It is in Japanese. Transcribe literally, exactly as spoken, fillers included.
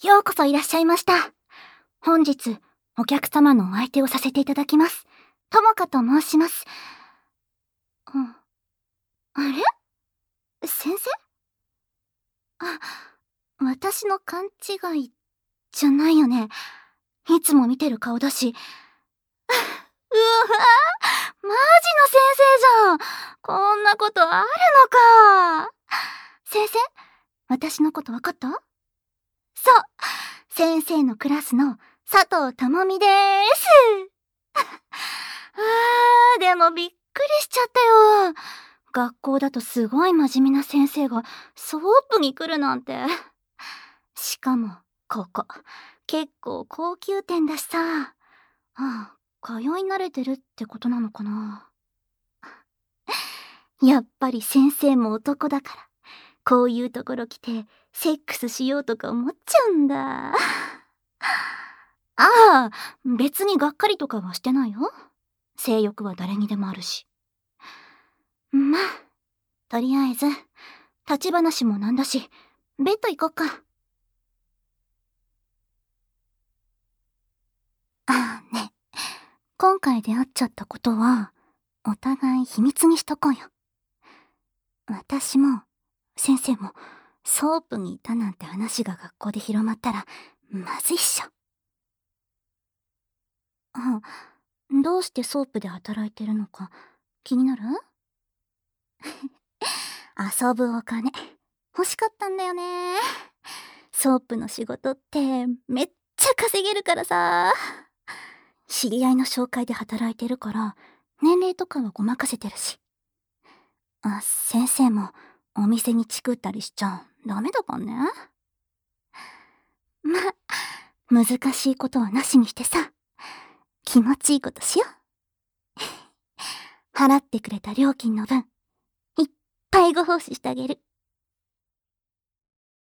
ようこそいらっしゃいました。本日、お客様のお相手をさせていただきます。ともかと申します。うん。あれ？先生？あ、私の勘違いじゃないよね。いつも見てる顔だし。うわぁ、マジの先生じゃん。こんなことあるのか。先生、私のことわかった？そう、先生のクラスの佐藤智美でーす。あー、でもびっくりしちゃったよ。学校だとすごい真面目な先生がソープに来るなんて。しかも、ここ、結構高級店だしさ。ああ、通い慣れてるってことなのかな。やっぱり先生も男だから、こういうところ来て、セックスしようとか思っちゃうんだ。ああ、別にがっかりとかはしてないよ。性欲は誰にでもあるし。まあ、とりあえず、立ち話もなんだし、ベッド行こっか。ああね、今回出会っちゃったことは、お互い秘密にしとこうよ。私も、先生も、ソープにいたなんて話が学校で広まったら、まずいっしょ。あ、どうしてソープで働いてるのか、気になる？遊ぶお金、欲しかったんだよね。ソープの仕事って、めっちゃ稼げるからさ。知り合いの紹介で働いてるから、年齢とかはごまかせてるし。あ、先生も、お店にチクったりしちゃダメだかんね。ま、難しいことはなしにしてさ、気持ちいいことしよう。払ってくれた料金の分、いっぱいご奉仕してあげる。